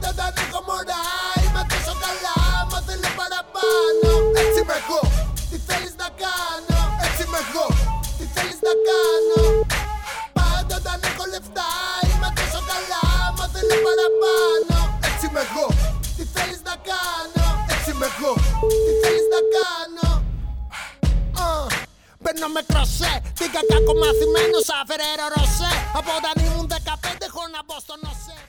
Πάντα τα ανοίγω μωρά, είμαι τόσο καλά, μα θέλω παραπάνω. Έτσι είμαι εγώ, τι θέλεις να κάνω. Έτσι είμαι εγώ, τι θέλεις να κάνω. Πάντα τα ανοίγω λεφτά, είμαι τόσο καλά, μα θέλω παραπάνω. Έτσι είμαι εγώ, τι θέλεις να κάνω. Έτσι είμαι εγώ, τι θέλεις να κάνω. Παίρνω με κροσέ, τι κακά κομμαθημένος, αφαιρέρω ροσέ. Από όταν ήμουν 15 έχω να μπω στο νοσέ.